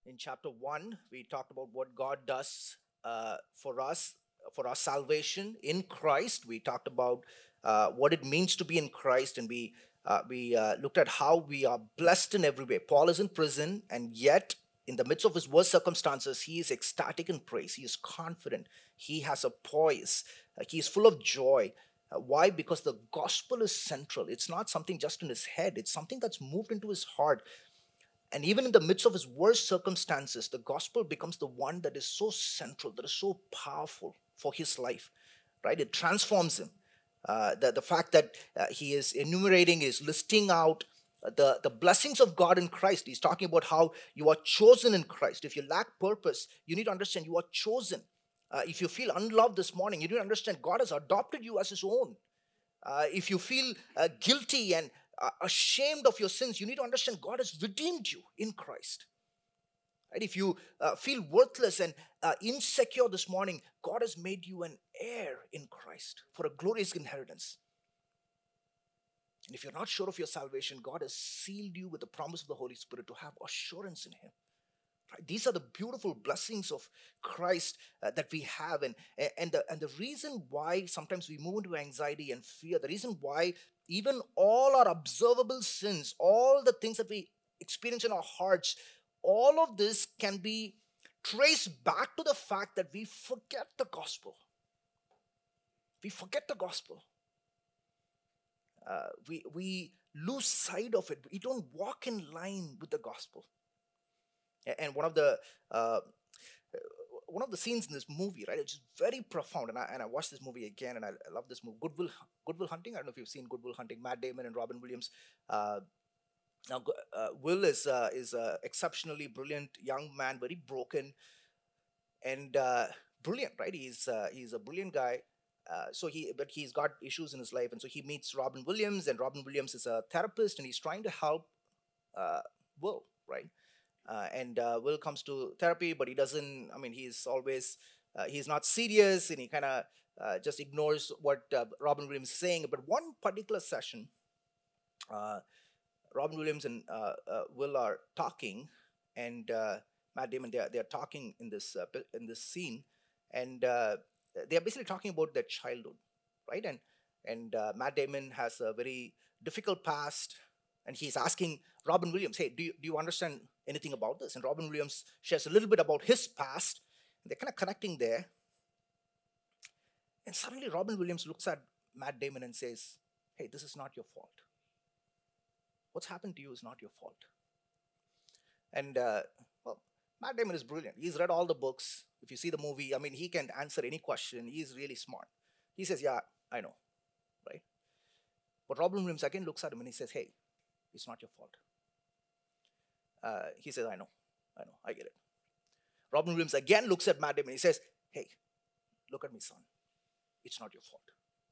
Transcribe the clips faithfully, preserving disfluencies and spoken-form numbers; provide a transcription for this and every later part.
In chapter one, we talked about what God does uh, for us, for our salvation in Christ. We talked about uh, what it means to be in Christ, and we uh, we uh, looked at how we are blessed in every way. Paul is in prison, and yet in the midst of his worst circumstances, he is ecstatic in praise. He is confident. He has a poise. Uh, he is full of joy. Uh, why? Because the gospel is central. It's not something just in his head. It's something that's moved into his heart. And even in the midst of his worst circumstances, the gospel becomes the one that is so central, that is so powerful for his life, right? It transforms him. Uh, the, the fact that uh, he is enumerating, is listing out uh, the, the blessings of God in Christ. He's talking about how you are chosen in Christ. If you lack purpose, you need to understand you are chosen. Uh, if you feel unloved this morning, you need to understand God has adopted you as his own. Uh, if you feel uh, guilty and uh, ashamed of your sins, you need to understand God has redeemed you in Christ. Right? If you uh, feel worthless and uh, insecure this morning, God has made you an heir in Christ for a glorious inheritance. And if you're not sure of your salvation, God has sealed you with the promise of the Holy Spirit to have assurance in him. Right? These are the beautiful blessings of Christ uh, that we have. And, and, the, and the reason why sometimes we move into anxiety and fear, the reason why even all our observable sins, all the things that we experience in our hearts, all of this can be traced back to the fact that we forget the gospel. We forget the gospel. Uh, we, we lose sight of it. We don't walk in line with the gospel. And one of the uh, one of the scenes in this movie, right, it's very profound. And I, and I watched this movie again, and I, I love this movie, Goodwill Goodwill Hunting. I don't know if you've seen Goodwill Hunting. Matt Damon and Robin Williams. Uh, now, uh, Will is uh, is a exceptionally brilliant young man, very broken and uh, brilliant, right? He's uh, he's a brilliant guy. Uh, so he, but he's got issues in his life, and so he meets Robin Williams, and Robin Williams is a therapist, and he's trying to help uh, Will, right? Uh, and uh, Will comes to therapy, but he doesn't. I mean, he's always uh, he's not serious, and he kind of uh, just ignores what uh, Robin Williams is saying. But one particular session, uh, Robin Williams and uh, uh, Will are talking, and uh, Matt Damon they are, they are talking in this uh, pi- in this scene, and uh, they are basically talking about their childhood, right? And and uh, Matt Damon has a very difficult past, and he's asking Robin Williams, "Hey, do you, do you understand anything about this?" And Robin Williams shares a little bit about his past. And they're kind of connecting there, and suddenly Robin Williams looks at Matt Damon and says, "Hey, this is not your fault. What's happened to you is not your fault." And uh, well, Matt Damon is brilliant. He's read all the books. If you see the movie, I mean, he can answer any question. He's really smart. He says, "Yeah, I know," right? But Robin Williams again looks at him and he says, "Hey, it's not your fault." Uh, he says, "I know, I know, I get it." Robin Williams again looks at Matt Damon and he says, "Hey, look at me, son. It's not your fault."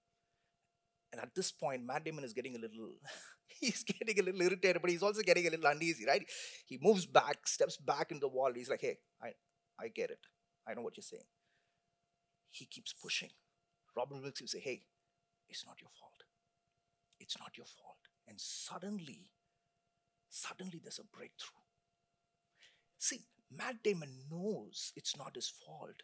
And at this point, Matt Damon is getting a little, he's getting a little irritated, but he's also getting a little uneasy, right? He moves back, steps back into the wall. He's like, "Hey, I, I get it. I know what you're saying." He keeps pushing. Robin Williams will say, "Hey, it's not your fault. It's not your fault." And suddenly, suddenly there's a breakthrough. See, Matt Damon knows it's not his fault,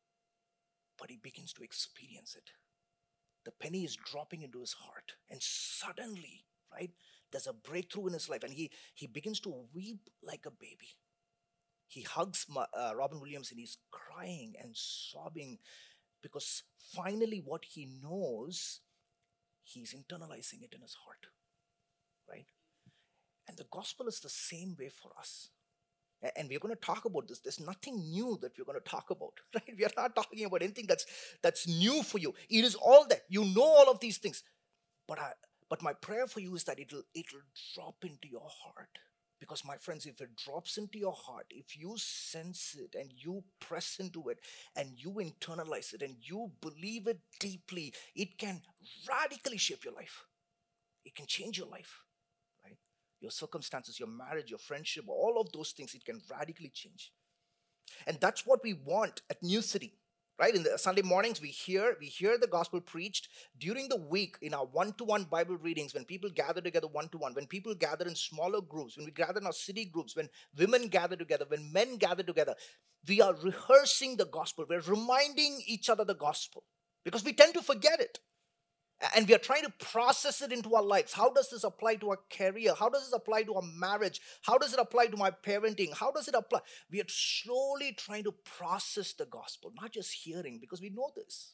but he begins to experience it. The penny is dropping into his heart, and suddenly, right, there's a breakthrough in his life, and he he begins to weep like a baby. He hugs uh, Robin Williams, and he's crying and sobbing because finally, what he knows, he's internalizing it in his heart, right? And the gospel is the same way for us. And we're going to talk about this. There's nothing new that we're going to talk about, right? We are not talking about anything that's that's new for you. It is all that you know, all of these things. But I, but my prayer for you is that it'll it'll drop into your heart. Because my friends, if it drops into your heart, if you sense it and you press into it and you internalize it and you believe it deeply, it can radically shape your life. It can change your life, right? Your circumstances, your marriage, your friendship, all of those things, it can radically change. And that's what we want at New City. Right? In the Sunday mornings, we hear we hear the gospel preached. During the week, in our one-to-one Bible readings, when people gather together one-to-one, when people gather in smaller groups, when we gather in our city groups, when women gather together, when men gather together, we are rehearsing the gospel. We're reminding each other the gospel because we tend to forget it. And we are trying to process it into our lives. How does this apply to our career? How does this apply to our marriage? How does it apply to my parenting? How does it apply? We are slowly trying to process the gospel, not just hearing, because we know this.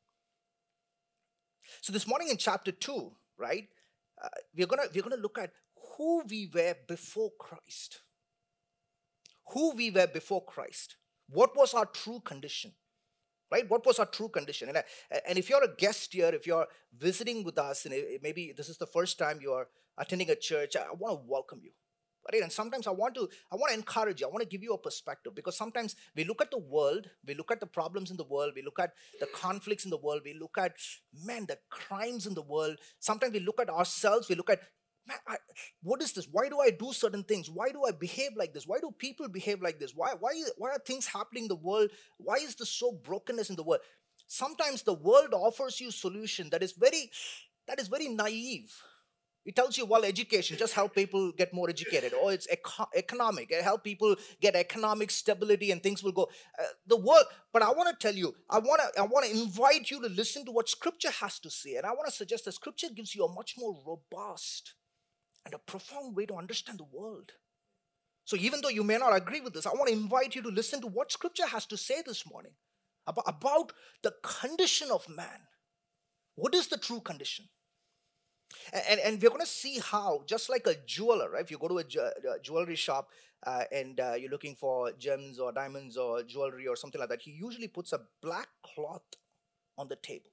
So this morning in chapter two, right, uh, we're gonna we're gonna look at who we were before Christ. Who we were before Christ. What was our true condition? Right? What was our true condition? And, I, and if you're a guest here, if you're visiting with us, and maybe this is the first time you're attending a church, I want to welcome you. Right? And sometimes I want to, I want to encourage you. I want to give you a perspective, because sometimes we look at the world, we look at the problems in the world, we look at the conflicts in the world, we look at, man, the crimes in the world. Sometimes we look at ourselves, we look at, man, I, what is this? Why do I do certain things? Why do I behave like this? Why do people behave like this? Why, why, why are things happening in the world? Why is there so brokenness in the world? Sometimes the world offers you solution that is very, that is very naive. It tells you, well, education, just help people get more educated. Or it's eco- economic, help people get economic stability and things will go. Uh, the world, but I want to tell you, I want to I want to invite you to listen to what Scripture has to say. And I want to suggest that Scripture gives you a much more robust and a profound way to understand the world. So even though you may not agree with this, I want to invite you to listen to what Scripture has to say this morning about, about the condition of man. What is the true condition? And, and, and we're going to see how, just like a jeweler, right? If you go to a, ju- a jewelry shop uh, and uh, you're looking for gems or diamonds or jewelry or something like that, he usually puts a black cloth on the table.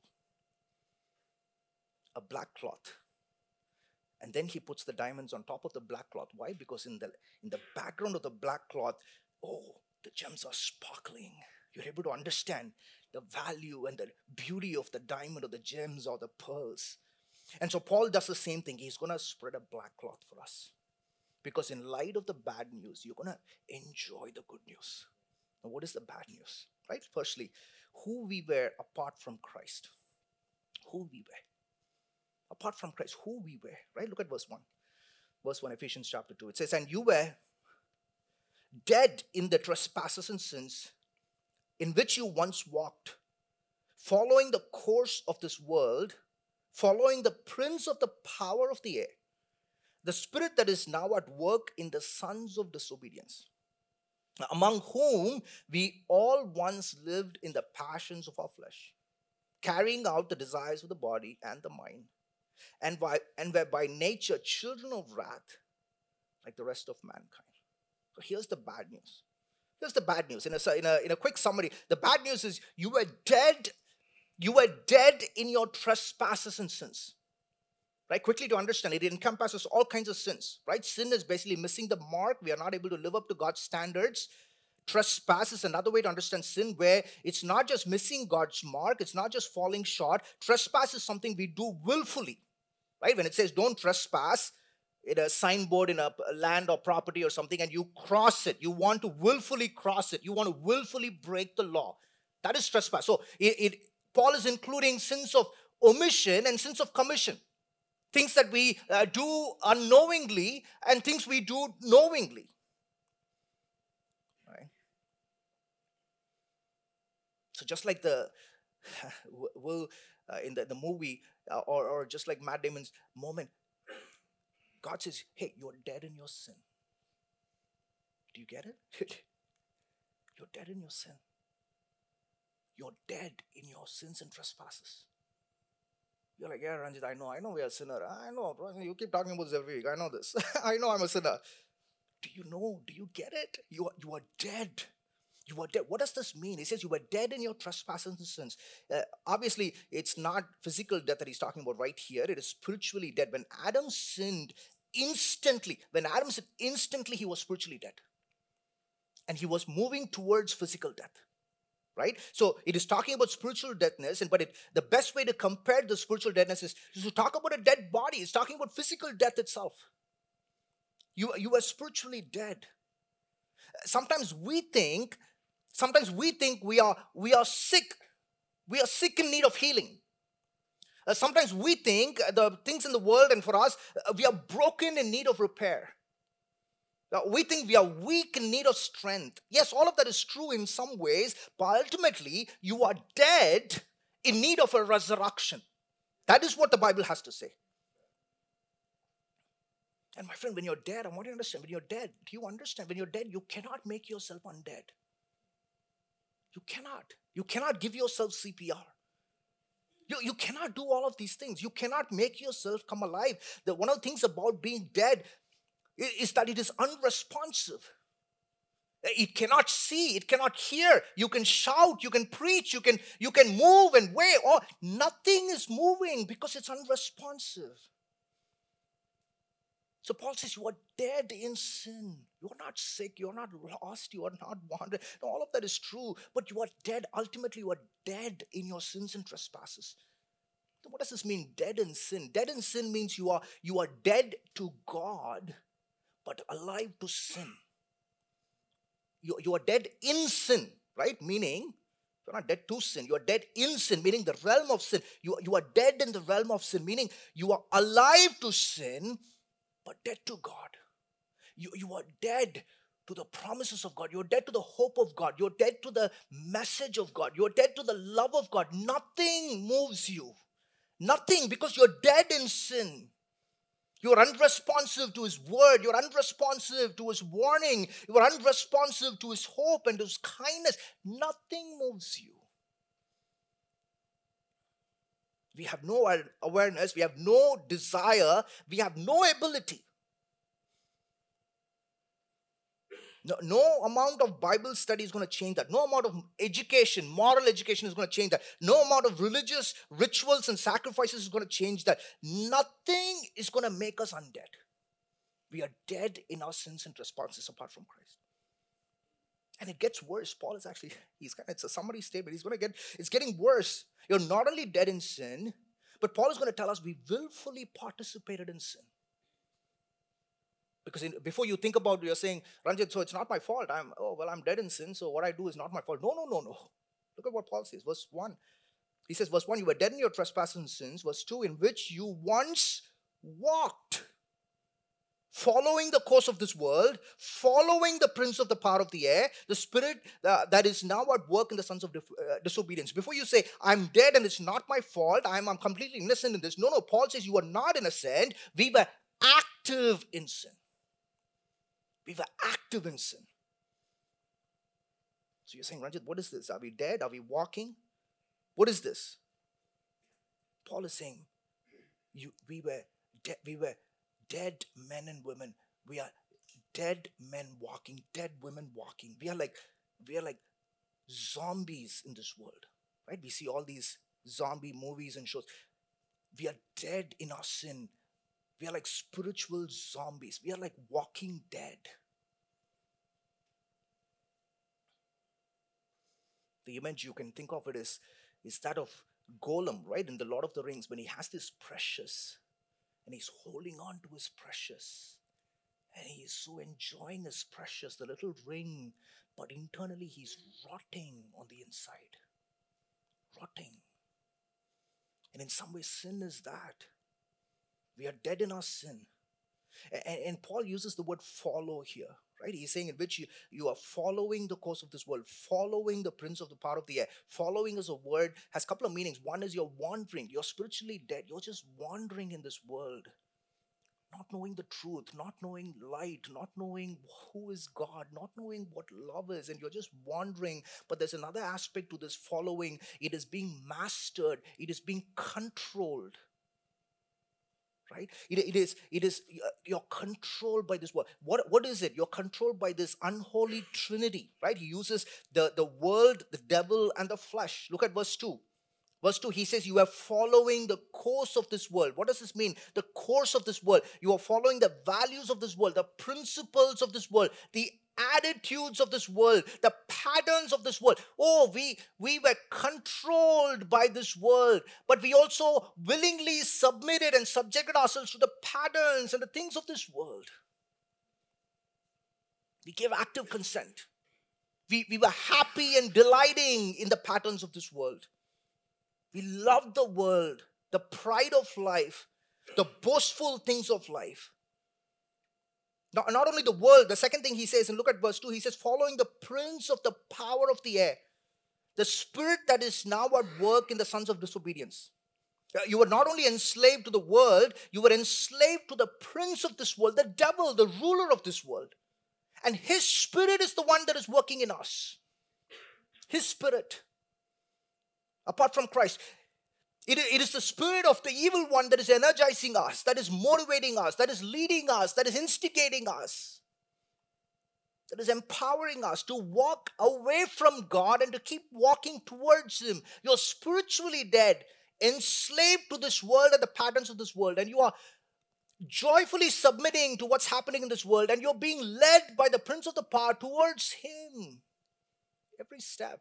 A black cloth. And then he puts the diamonds on top of the black cloth. Why? Because in the in the background of the black cloth, oh, the gems are sparkling. You're able to understand the value and the beauty of the diamond or the gems or the pearls. And so Paul does the same thing. He's going to spread a black cloth for us. Because in light of the bad news, you're going to enjoy the good news. Now, what is the bad news? Right? Firstly, who we were apart from Christ. Who we were. Apart from Christ, who we were, right? Look at verse one. Verse one, Ephesians chapter two. It says, and you were dead in the trespasses and sins in which you once walked, following the course of this world, following the prince of the power of the air, the spirit that is now at work in the sons of disobedience, among whom we all once lived in the passions of our flesh, carrying out the desires of the body and the mind, and by and were by nature children of wrath, like the rest of mankind. So here's the bad news. Here's the bad news. In a, in a, in a quick summary, the bad news is you were dead. You were dead in your trespasses and sins. Right? Quickly to understand, it encompasses all kinds of sins. Right? Sin is basically missing the mark. We are not able to live up to God's standards. Trespass is another way to understand sin, where it's not just missing God's mark. It's not just falling short. Trespass is something we do willfully. Right? When it says don't trespass, in a signboard in a land or property or something, and you cross it, you want to willfully cross it, you want to willfully break the law. That is trespass. So it, it Paul is including sins of omission and sins of commission. Things that we uh, do unknowingly and things we do knowingly. Right? So just like the will uh, in the, the movie uh, or, or just like Matt Damon's moment, God says, hey, you're dead in your sin. Do you get it? You're dead in your sin. You're dead in your sins and trespasses. You're like, yeah, Ranjit, I know, I know we are a sinner. I know, bro. You keep talking about this every week. I know this. I know I'm a sinner. Do you know? Do you get it? You are, you are dead. You are dead. What does this mean? He says you were dead in your trespasses and sins. Uh, obviously, it's not physical death that he's talking about right here. It is spiritually dead. When Adam sinned, instantly, when Adam sinned, instantly he was spiritually dead. And he was moving towards physical death. Right? So it is talking about spiritual deadness, and but it, the best way to compare the spiritual deadness is, is to talk about a dead body. It's talking about physical death itself. You, you are spiritually dead. Sometimes we think Sometimes we think we are, we are sick. We are sick in need of healing. Uh, sometimes we think the things in the world and for us, uh, we are broken in need of repair. Uh, we think we are weak in need of strength. Yes, all of that is true in some ways, but ultimately you are dead in need of a resurrection. That is what the Bible has to say. And my friend, when you're dead, I want you to understand, when you're dead, do you understand? When you're dead, you cannot make yourself undead. You cannot. You cannot give yourself C P R. You, you cannot do all of these things. You cannot make yourself come alive. The, one of the things about being dead is, is that it is unresponsive. It cannot see, it cannot hear. You can shout, you can preach, you can, you can move and wave. Or nothing is moving because it's unresponsive. So Paul says, you are dead in sin. You are not sick. You are not lost. You are not wandered. All of that is true. But you are dead. Ultimately, you are dead in your sins and trespasses. So what does this mean, dead in sin? Dead in sin means you are, you are dead to God, but alive to sin. You, you are dead in sin, right? Meaning, you're not dead to sin. You are dead in sin, meaning the realm of sin. You, you are dead in the realm of sin, meaning you are alive to sin, but dead to God. You, you are dead to the promises of God. You're dead to the hope of God. You're dead to the message of God. You're dead to the love of God. Nothing moves you. Nothing, because you're dead in sin. You're unresponsive to His word. You're unresponsive to His warning. You're unresponsive to His hope and His kindness. Nothing moves you. We have no awareness, we have no desire, we have no ability. No, no amount of Bible study is going to change that. No amount of education, moral education is going to change that. No amount of religious rituals and sacrifices is going to change that. Nothing is going to make us undead. We are dead in our sins and trespasses apart from Christ. And it gets worse. Paul is actually, he's kind of, it's a summary statement. He's going to get, it's getting worse. You're not only dead in sin, but Paul is going to tell us we willfully participated in sin. Because in, before you think about, you're saying, Ranjit, so it's not my fault. I'm, oh, well, I'm dead in sin, so what I do is not my fault. No, no, no, no. Look at what Paul says. Verse one. He says, verse one, you were dead in your trespasses and sins. Verse two, in which you once walked, following the course of this world, following the prince of the power of the air, the spirit uh, that is now at work in the sons of dif- uh, disobedience. Before you say, I'm dead and it's not my fault, I'm, I'm completely innocent in this. No, no, Paul says you are not innocent. We were active in sin. We were active in sin. So you're saying, Ranjit, what is this? Are we dead? Are we walking? What is this? Paul is saying, you, we were de- we were dead men and women. We are dead men walking, dead women walking. We are like, we are like zombies in this world, right? We see all these zombie movies and shows. We are dead in our sin. We are like spiritual zombies. We are like walking dead. The image you can think of it is, is that of Gollum, right? In the Lord of the Rings, when he has this precious, and he's holding on to his precious, and he is so enjoying his precious, the little ring, but internally he's rotting on the inside. Rotting. And in some way, sin is that. We are dead in our sin. And, and Paul uses the word follow here, right? He's saying in which you, you are following the course of this world, following the prince of the power of the air. Following is a word, has a couple of meanings. One is you're wandering, you're spiritually dead. You're just wandering in this world, not knowing the truth, not knowing light, not knowing who is God, not knowing what love is, and you're just wandering. But there's another aspect to this following. It is being mastered. It is being controlled. Right? It, it is, it is, you're controlled by this word. What, what is it? You're controlled by this unholy trinity, right? He uses the, the world, the devil, and the flesh. Look at verse two. Verse two, he says, you are following the course of this world. What does this mean? The course of this world. You are following the values of this world, the principles of this world, the attitudes of this world, the patterns of this world. Oh, we, we were controlled by this world, but we also willingly submitted and subjected ourselves to the patterns and the things of this world. We gave active consent. We, we were happy and delighting in the patterns of this world. We loved the world, the pride of life, the boastful things of life. Not, not only the world, the second thing he says, and look at verse two, he says, following the prince of the power of the air, the spirit that is now at work in the sons of disobedience. You were not only enslaved to the world, you were enslaved to the prince of this world, the devil, the ruler of this world. And his spirit is the one that is working in us. His spirit. Apart from Christ. It, it is the spirit of the evil one that is energizing us, that is motivating us, that is leading us, that is instigating us, that is empowering us to walk away from God and to keep walking towards Him. You're spiritually dead, enslaved to this world and the patterns of this world, and you are joyfully submitting to what's happening in this world, and you're being led by the prince of the power towards Him every step.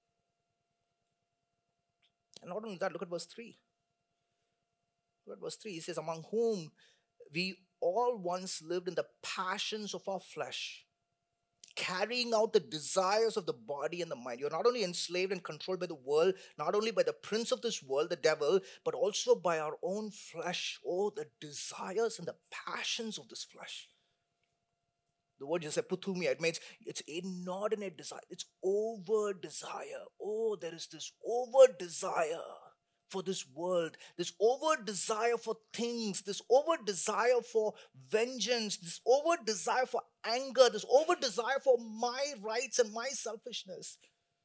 And not only that, look at verse three. Look at verse three. He says, among whom we all once lived in the passions of our flesh, carrying out the desires of the body and the mind. You're not only enslaved and controlled by the world, not only by the prince of this world, the devil, but also by our own flesh. Oh, the desires and the passions of this flesh. The word is eputhumia. It means it's inordinate desire. It's over desire. Oh, there is this over desire for this world. This over desire for things. This over desire for vengeance. This over desire for anger. This over desire for my rights and my selfishness.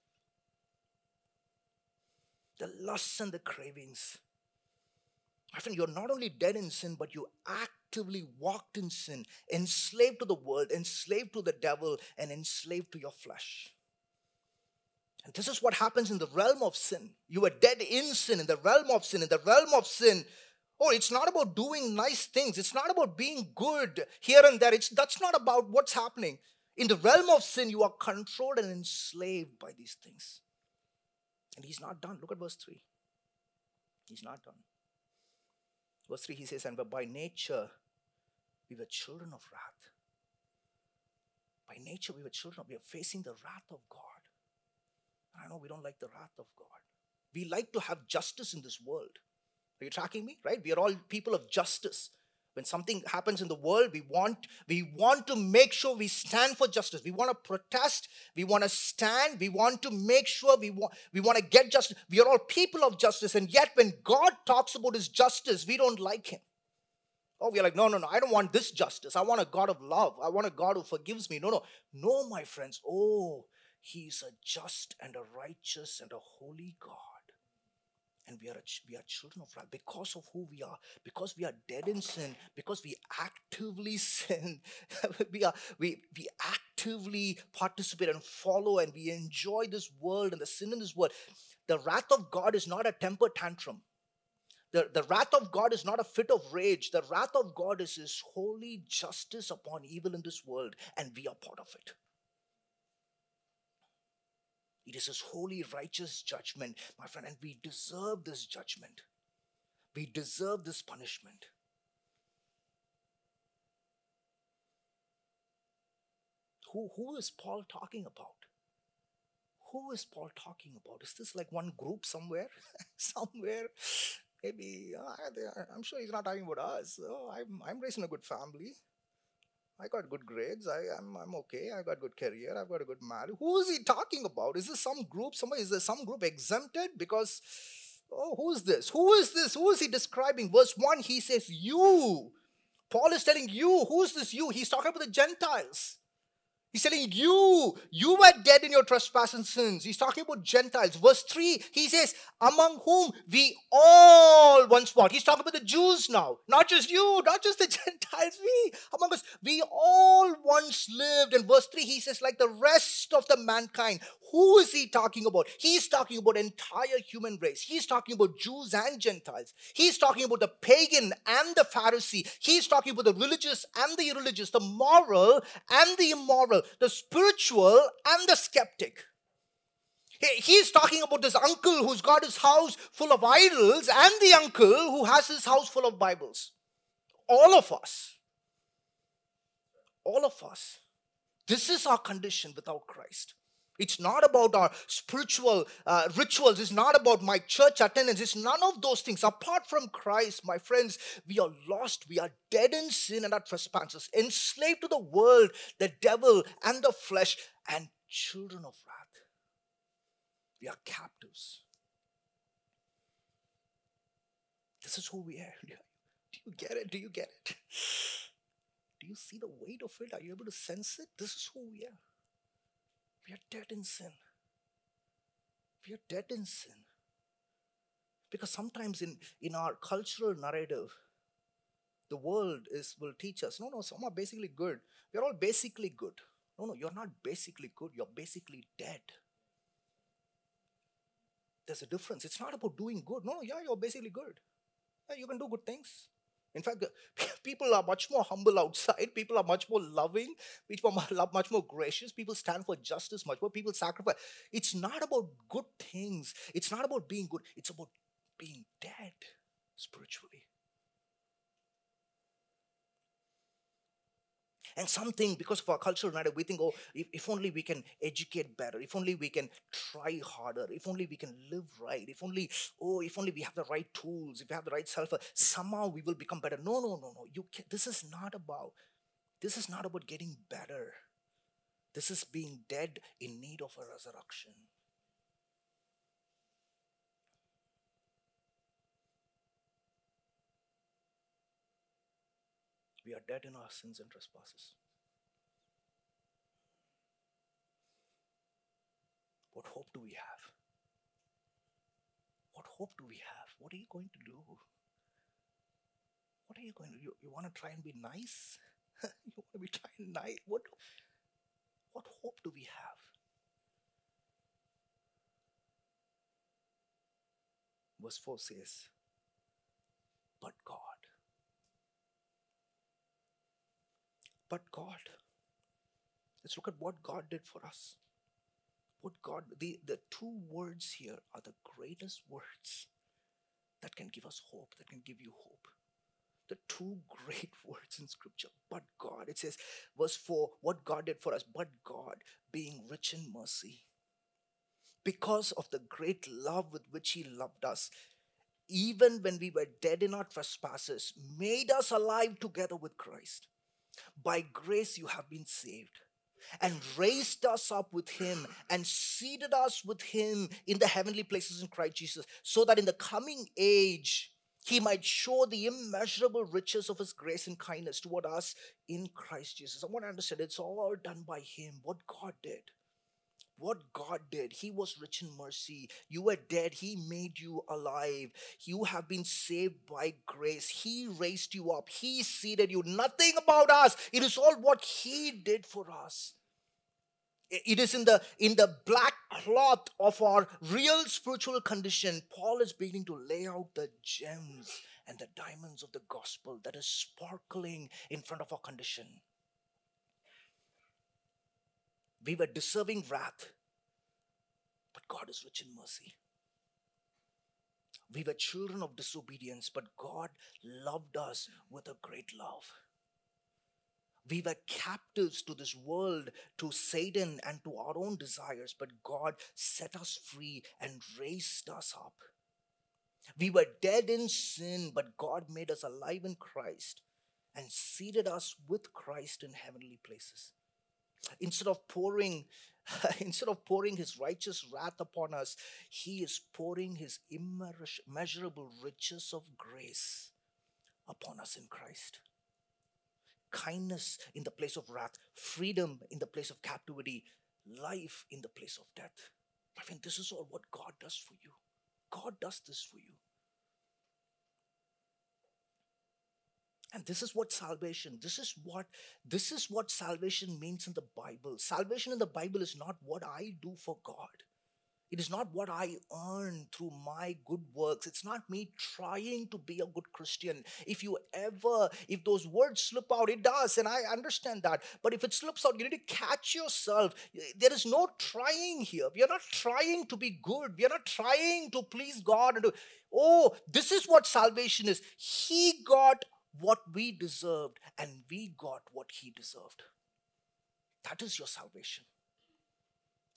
The lusts and the cravings. My friend, you're not only dead in sin, but you actively walked in sin, enslaved to the world, enslaved to the devil, and enslaved to your flesh. And this is what happens in the realm of sin. You are dead in sin, in the realm of sin, in the realm of sin. Oh, it's not about doing nice things. It's not about being good here and there. It's, that's not about what's happening. In the realm of sin, you are controlled and enslaved by these things. And He's not done. Look at verse three. He's not done. Verse three, he says, and by nature, we were children of wrath. By nature, we were children of, we are facing the wrath of God. And I know we don't like the wrath of God. We like to have justice in this world. Are you tracking me? Right? We are all people of justice. When something happens in the world, we want, we want to make sure we stand for justice. We want to protest. We want to stand. We want to make sure we want, we want to get justice. We are all people of justice. And yet when God talks about His justice, we don't like Him. Oh, we're like, no, no, no. I don't want this justice. I want a God of love. I want a God who forgives me. No, no. No, my friends. Oh, He's a just and a righteous and a holy God. And we are, a, we are children of wrath because of who we are, because we are dead in sin, because we actively sin. we, are, we, we actively participate and follow and we enjoy this world and the sin in this world. The wrath of God is not a temper tantrum. The, the wrath of God is not a fit of rage. The wrath of God is His holy justice upon evil in this world, and we are part of it. It is His holy, righteous judgment, my friend, and we deserve this judgment. We deserve this punishment. Who, who is Paul talking about? Who is Paul talking about? Is this like one group somewhere? somewhere? Maybe, uh, I'm sure he's not talking about us. Oh, I'm, I'm raising a good family. I got good grades. I, I'm, I'm okay. I got good career. I've got a good marriage. Who is he talking about? Is this some group? Somebody, is there some group exempted? Because, oh, who is this? Who is this? Who is he describing? Verse one, he says, you. Paul is telling you. Who is this you? He's talking about the Gentiles. He's telling you, you were dead in your trespasses and sins. He's talking about Gentiles. Verse three, he says, among whom we all once walked. He's talking about the Jews now. Not just you, not just the Gentiles. We, among us, we all once lived. In verse three, he says, like the rest of the mankind. Who is he talking about? He's talking about entire human race. He's talking about Jews and Gentiles. He's talking about the pagan and the Pharisee. He's talking about the religious and the irreligious, the moral and the immoral, the spiritual and the skeptic. He's talking about this uncle who's got his house full of idols and the uncle who has his house full of Bibles. All of us. All of us. This is our condition without Christ. It's not about our spiritual uh, rituals. It's not about my church attendance. It's none of those things. Apart from Christ, my friends, we are lost. We are dead in sin and our trespasses, enslaved to the world, the devil, and the flesh, and children of wrath. We are captives. This is who we are. Do you get it? Do you get it? Do you see the weight of it? Are you able to sense it? This is who we are. We are dead in sin. We are dead in sin. Because sometimes in, in our cultural narrative, the world is will teach us, no, no, some are basically good. We're all basically good. No, no, you're not basically good. You're basically dead. There's a difference. It's not about doing good. No, no, yeah, you're basically good. Yeah, you can do good things. In fact, people are much more humble outside. People are much more loving. People are much more gracious. People stand for justice much more. People sacrifice. It's not about good things. It's not about being good. It's about being dead spiritually. And something, because of our cultural narrative, we think, oh, if, if only we can educate better, if only we can try harder, if only we can live right, if only, oh, if only we have the right tools, if we have the right self, somehow we will become better. No, no, no, no. You can, this is not about, this is not about getting better. This is being dead in need of a resurrection. We are dead in our sins and trespasses. What hope do we have? What hope do we have? What are you going to do? What are you going to do? You, you want to try and be nice? You want to be trying nice? What, what hope do we have? Verse four says, but God. But God. Let's look at what God did for us. What God, the, the two words here are the greatest words that can give us hope, that can give you hope. The two great words in scripture, but God. It says, verse four, what God did for us, but God, being rich in mercy, because of the great love with which He loved us, even when we were dead in our trespasses, made us alive together with Christ. By grace you have been saved, and raised us up with Him, and seated us with Him in the heavenly places in Christ Jesus, so that in the coming age He might show the immeasurable riches of His grace and kindness toward us in Christ Jesus. I want to understand, it's all done by Him, what God did. What God did, He was rich in mercy. You were dead, He made you alive. You have been saved by grace. He raised you up. He seated you. Nothing about us. It is all what He did for us. It is in the, in the black cloth of our real spiritual condition. Paul is beginning to lay out the gems and the diamonds of the gospel that is sparkling in front of our condition. We were deserving wrath, but God is rich in mercy. We were children of disobedience, but God loved us with a great love. We were captives to this world, to Satan and to our own desires, but God set us free and raised us up. We were dead in sin, but God made us alive in Christ and seated us with Christ in heavenly places. Instead of pouring, instead of pouring His righteous wrath upon us, He is pouring His immeasurable riches of grace upon us in Christ. Kindness in the place of wrath, freedom in the place of captivity, life in the place of death. I mean, this is all what God does for you. God does this for you. And this is what salvation, this is what, this is what salvation means in the Bible. Salvation in the Bible is not what I do for God. It is not what I earn through my good works. It's not me trying to be a good Christian. If you ever, if those words slip out, it does, and I understand that. But if it slips out, you need to catch yourself. There is no trying here. We are not trying to be good. We are not trying to please God. And do, oh, this is what salvation is. He got what we deserved, and we got what He deserved. That is your salvation.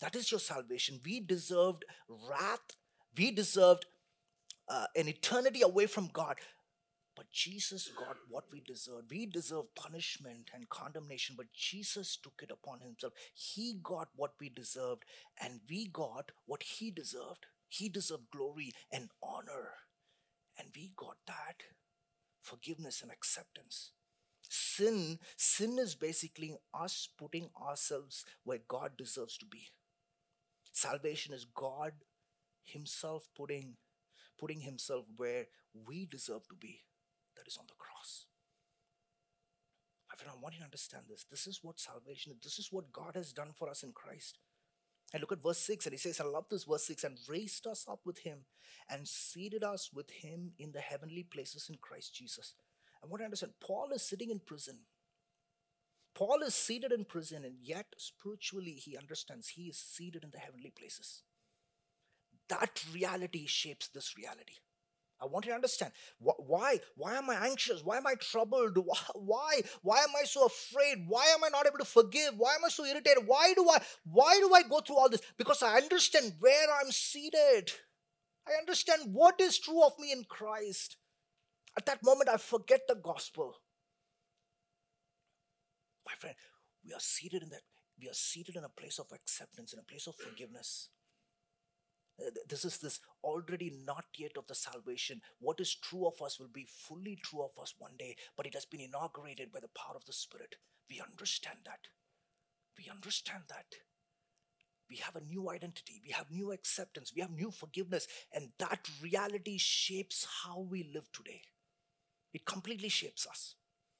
That is your salvation. We deserved wrath. We deserved uh, an eternity away from God. But Jesus got what we deserved. We deserve punishment and condemnation, but Jesus took it upon himself. He got what we deserved, and we got what he deserved. He deserved glory and honor, and we got that forgiveness and acceptance. Sin, sin is basically us putting ourselves where God deserves to be. Salvation is God himself putting, putting himself where we deserve to be. That is on the cross. My friend, I want you to understand this. This is what salvation is. This is what God has done for us in Christ. And look at verse six, and he says, I love this verse six, and raised us up with him and seated us with him in the heavenly places in Christ Jesus. I want to understand, Paul is sitting in prison. Paul is seated in prison, and yet spiritually he understands he is seated in the heavenly places. That reality shapes this reality. I want you to understand, why, why am I anxious? Why am I troubled? Why, why am I so afraid? Why am I not able to forgive? Why am I so irritated? Why do I, why do I go through all this? Because I understand where I'm seated. I understand what is true of me in Christ. At that moment, I forget the gospel. My friend, we are seated in that. We are seated in a place of acceptance, in a place of forgiveness. This is this already not yet of the salvation. What is true of us will be fully true of us one day, but it has been inaugurated by the power of the Spirit. We understand that. We understand that. We have a new identity. We have new acceptance. We have new forgiveness. And that reality shapes how we live today. It completely shapes us.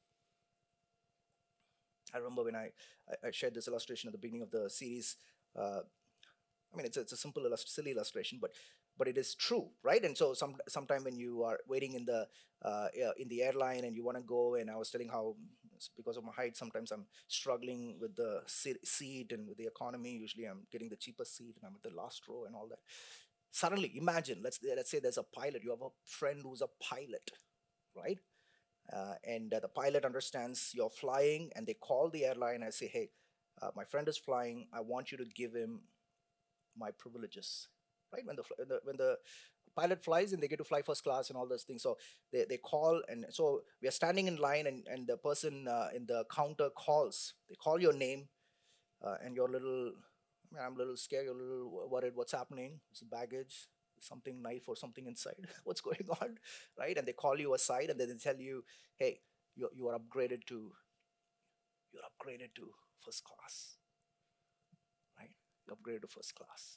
I remember when I, I shared this illustration at the beginning of the series. Uh, I mean, it's a, it's a simple, illust- silly illustration, but but it is true, right? And so some sometime when you are waiting in the uh, in the airline and you want to go, and I was telling how because of my height, sometimes I'm struggling with the seat and with the economy. Usually, I'm getting the cheapest seat, and I'm at the last row and all that. Suddenly, imagine let's let's say there's a pilot. You have a friend who's a pilot, right? Uh, and uh, the pilot understands you're flying, and they call the airline and say, "Hey, uh, my friend is flying. I want you to give him my privileges," right? When the, when the when the pilot flies and they get to fly first class and all those things, so they, they call, and so we are standing in line, and, and the person uh, in the counter calls. They call your name, uh, and you're a little, I mean, I'm a little scared, you're a little worried. What's happening? Is it baggage? Something, knife or something inside? What's going on, right? And they call you aside, and then they tell you, "Hey, you you are upgraded to you're upgraded to first class." Upgrade to first class.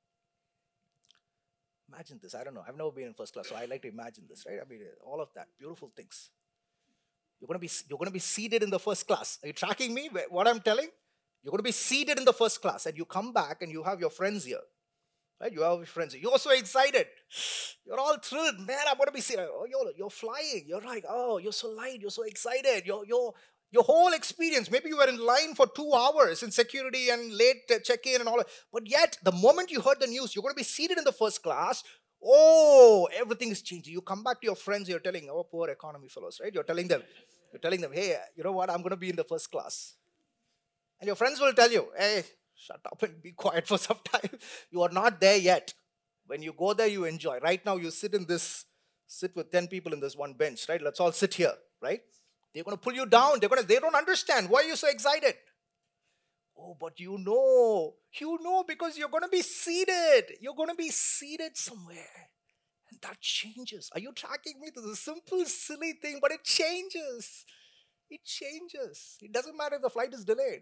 Imagine this. I don't know. I've never been in first class, so I like to imagine this, right? I mean, all of that, beautiful things. You're gonna be you're gonna be seated in the first class. Are you tracking me? What I'm telling? You're gonna be seated in the first class, and you come back and you have your friends here, right? You have your friends here. You're so excited. You're all thrilled, man. I'm gonna be seated. Oh, you're you're flying. You're like, oh, you're so light. You're so excited. You're you're Your whole experience, maybe you were in line for two hours in security and late check-in and all that. But yet, the moment you heard the news, you're going to be seated in the first class. Oh, everything is changing. You come back to your friends, you're telling, oh, poor economy fellows, right? You're telling them, you're telling them, hey, you know what? I'm going to be in the first class. And your friends will tell you, hey, shut up and be quiet for some time. You are not there yet. When you go there, you enjoy. Right now, you sit in this, sit with ten people in this one bench, right? Let's all sit here, right? They're going to pull you down. They're going to, they don't understand. Why are you so excited? Oh, but you know. You know because you're going to be seated. You're going to be seated somewhere. And that changes. Are you tracking me? This is a simple, silly thing, but it changes. It changes. It doesn't matter if the flight is delayed.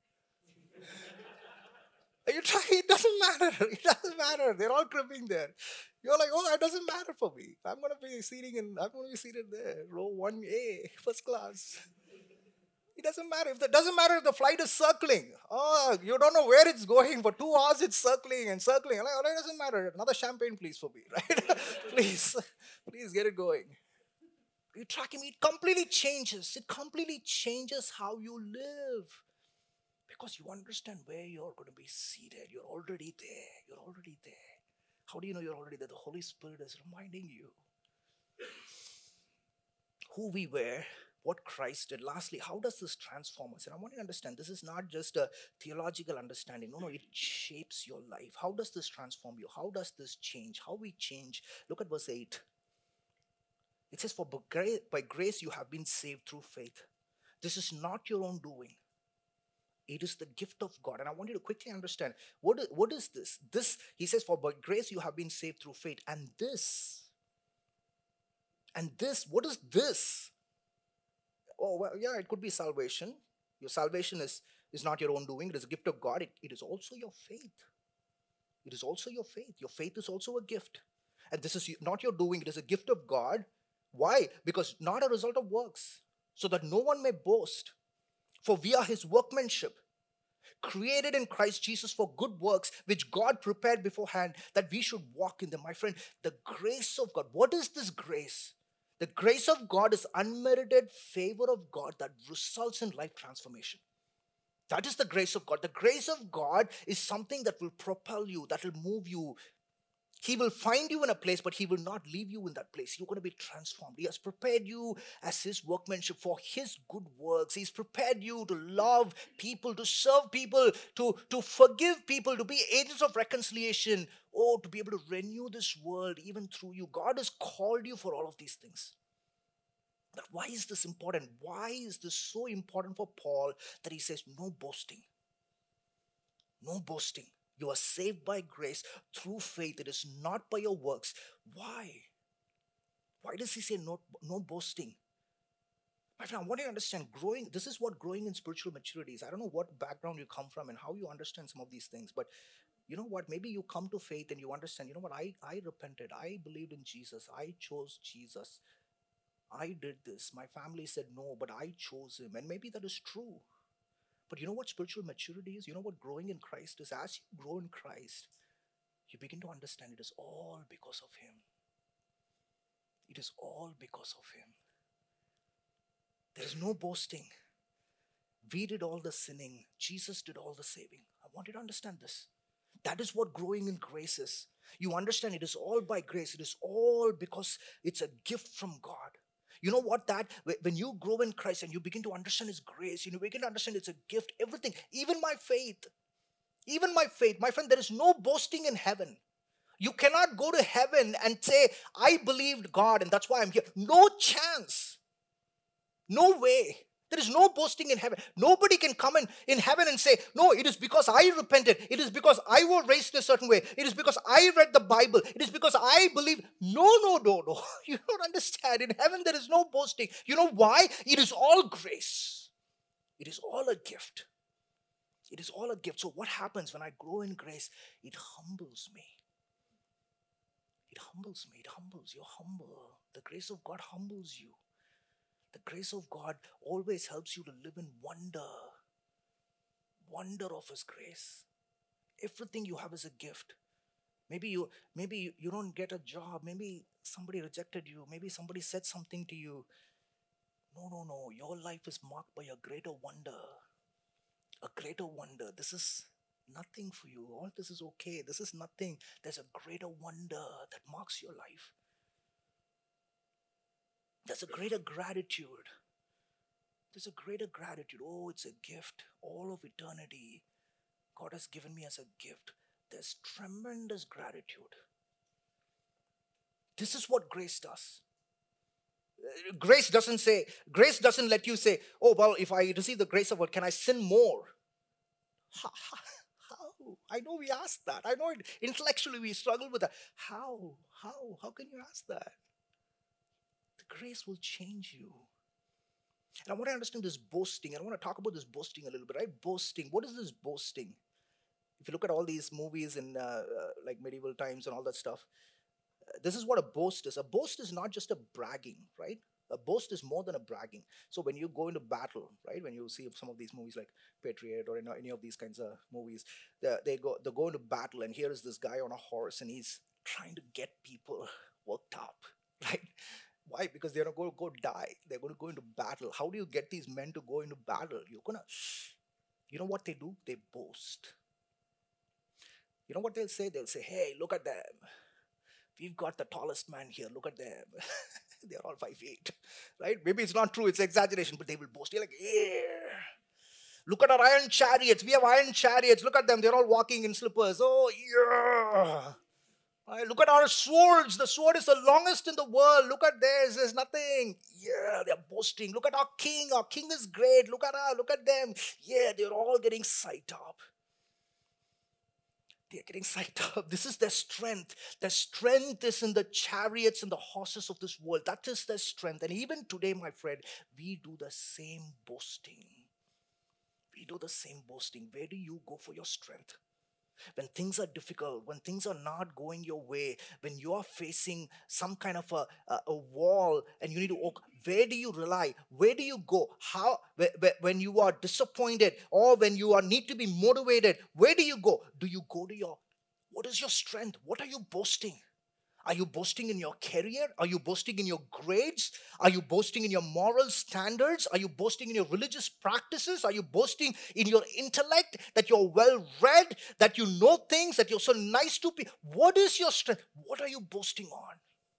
Are you trying? It doesn't matter. It doesn't matter. They're all cribbing there. You're like, oh, it doesn't matter for me. I'm going to be seating in, I'm going to be seated there, row one A, first class. It doesn't matter. If it doesn't matter if the flight is circling. Oh, you don't know where it's going. For two hours, it's circling and circling. Like, oh, it doesn't matter. Another champagne, please, for me, right? please, please get it going. You tracking me? It completely changes. It completely changes how you live. Because you understand where you're going to be seated. You're already there. You're already there. How do you know you're already there? The Holy Spirit is reminding you who we were what Christ did. Lastly, how does this transform us? And I want you to understand this is not just a theological understanding. No, no, it shapes your life. How does this transform you? How does this change? How we change? Look at verse eight. It says, for by gra- by grace you have been saved through faith. This is not your own doing. It is the gift of God. And I want you to quickly understand, what is, what is this? This, he says, for by grace you have been saved through faith. And this, and this, what is this? Oh, well, yeah, it could be salvation. Your salvation is, is not your own doing. It is a gift of God. It, it is also your faith. It is also your faith. Your faith is also a gift. And this is not your doing. It is a gift of God. Why? Because not a result of works, so that no one may boast. For we are his workmanship, created in Christ Jesus for good works, which God prepared beforehand that we should walk in them. My friend, the grace of God. What is this grace? The grace of God is unmerited favor of God that results in life transformation. That is the grace of God. The grace of God is something that will propel you, that will move you. He will find you in a place, but he will not leave you in that place. You're going to be transformed. He has prepared you as his workmanship for his good works. He's prepared you to love people, to serve people, to, to forgive people, to be agents of reconciliation, or to be able to renew this world even through you. God has called you for all of these things. But why is this important? Why is this so important for Paul that he says no boasting? No boasting. You are saved by grace through faith. It is not by your works. Why? Why does he say no, no boasting? My friend, I want you to understand, growing, this is what growing in spiritual maturity is. I don't know what background you come from and how you understand some of these things, but you know what? Maybe you come to faith and you understand, you know what? I, I repented. I believed in Jesus. I chose Jesus. I did this. My family said no, but I chose him. And maybe that is true. But you know what spiritual maturity is? You know what growing in Christ is? As you grow in Christ, you begin to understand it is all because of him. It is all because of him. There is no boasting. We did all the sinning. Jesus did all the saving. I want you to understand this. That is what growing in grace is. You understand it is all by grace. It is all because it's a gift from God. You know what, that when you grow in Christ and you begin to understand his grace, you begin to understand it's a gift, everything, even my faith, even my faith, my friend, there is no boasting in heaven. You cannot go to heaven and say, I believed God and that's why I'm here. No chance. No way. There is no boasting in heaven. Nobody can come in, in heaven and say, no, it is because I repented. It is because I was raised in a certain way. It is because I read the Bible. It is because I believe. No, no, no, no. You don't understand. In heaven, there is no boasting. You know why? It is all grace. It is all a gift. It is all a gift. So what happens when I grow in grace? It humbles me. It humbles me. It humbles. You're humble. The grace of God humbles you. The grace of God always helps you to live in wonder. Wonder of his grace. Everything you have is a gift. Maybe you maybe you, you don't get a job. Maybe somebody rejected you. Maybe somebody said something to you. No, no, no. Your life is marked by a greater wonder. A greater wonder. This is nothing for you. All this is okay. This is nothing. There's a greater wonder that marks your life. There's a greater gratitude. There's a greater gratitude. Oh, it's a gift. All of eternity, God has given me as a gift. There's tremendous gratitude. This is what grace does. Grace doesn't say, grace doesn't let you say, oh, well, if I receive the grace of God, can I sin more? How? How? I know we ask that. I know it, intellectually we struggle with that. How? How? How can you ask that? Grace will change you. And I want to understand this boasting. I want to talk about this boasting a little bit, right? Boasting. What is this boasting? If you look at all these movies in uh, uh, like medieval times and all that stuff, uh, this is what a boast is. A boast is not just a bragging, right? A boast is more than a bragging. So when you go into battle, right? When you see some of these movies like Patriot or any of these kinds of movies, they, they go they go into battle, and here is this guy on a horse, and he's trying to get people worked up, right? Why? Because they're going to go die. They're going to go into battle. How do you get these men to go into battle? You're going to, you know what they do? They boast. You know what they'll say? They'll say, hey, look at them. We've got the tallest man here. Look at them. They're all five feet, right? Maybe it's not true, it's exaggeration, but they will boast. You're like, yeah. Look at our iron chariots. We have iron chariots. Look at them. They're all walking in slippers. Oh, yeah. Right, look at our swords. The sword is the longest in the world. Look at theirs. There's nothing. Yeah, they're boasting. Look at our king. Our king is great. Look at our, look at them. Yeah, they're all getting psyched up. They're getting psyched up. This is their strength. Their strength is in the chariots and the horses of this world. That is their strength. And even today, my friend, we do the same boasting. We do the same boasting. Where do you go for your strength? When things are difficult, when things are not going your way, when you are facing some kind of a, a, a wall and you need to walk, where do you rely? Where do you go? How, when you are disappointed or when you are need to be motivated, where do you go? Do you go to your, what is your strength? What are you boasting? Are you boasting in your career? Are you boasting in your grades? Are you boasting in your moral standards? Are you boasting in your religious practices? Are you boasting in your intellect, that you're well read, that you know things, that you're so nice to people? What is your strength? What are you boasting on?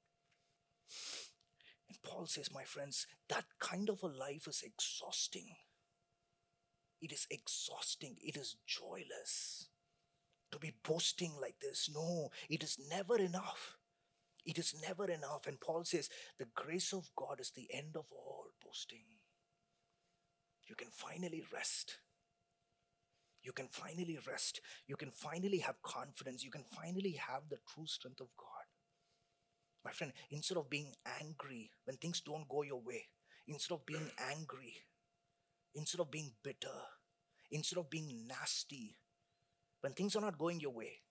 And Paul says, my friends, that kind of a life is exhausting. It is exhausting. It is joyless to be boasting like this. No, it is never enough. It is never enough. And Paul says, the grace of God is the end of all boasting. You can finally rest. You can finally rest. You can finally have confidence. You can finally have the true strength of God. My friend, instead of being angry when things don't go your way, instead of being angry, instead of being bitter, instead of being nasty, when things are not going your way,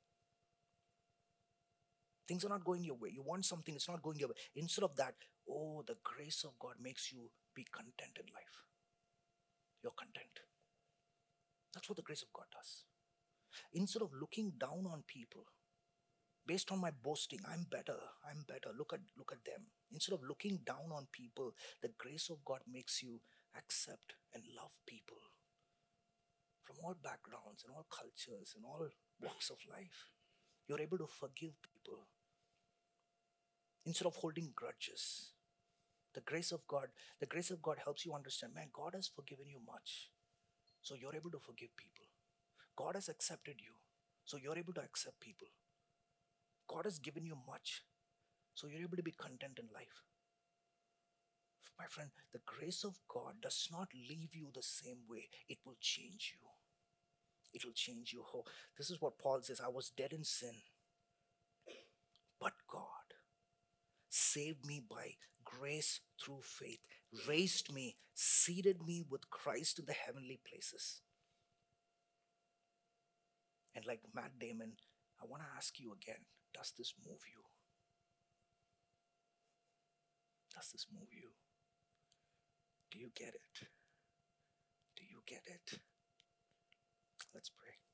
things are not going your way. You want something, it's not going your way. Instead of that, oh, the grace of God makes you be content in life. You're content. That's what the grace of God does. Instead of looking down on people, based on my boasting, I'm better, I'm better, look at, look at them. Instead of looking down on people, the grace of God makes you accept and love people from all backgrounds and all cultures and all walks of life. You're able to forgive people instead of holding grudges. The grace of God, the grace of God helps you understand, man, God has forgiven you much. So you're able to forgive people. God has accepted you. So you're able to accept people. God has given you much. So you're able to be content in life. My friend, the grace of God does not leave you the same way. It will change you. It will change you. Oh, this is what Paul says. I was dead in sin, but God saved me by grace through faith, raised me, seated me with Christ in the heavenly places. And like Matt Damon, I want to ask you again, does this move you? Does this move you? Do you get it? Do you get it? Let's pray.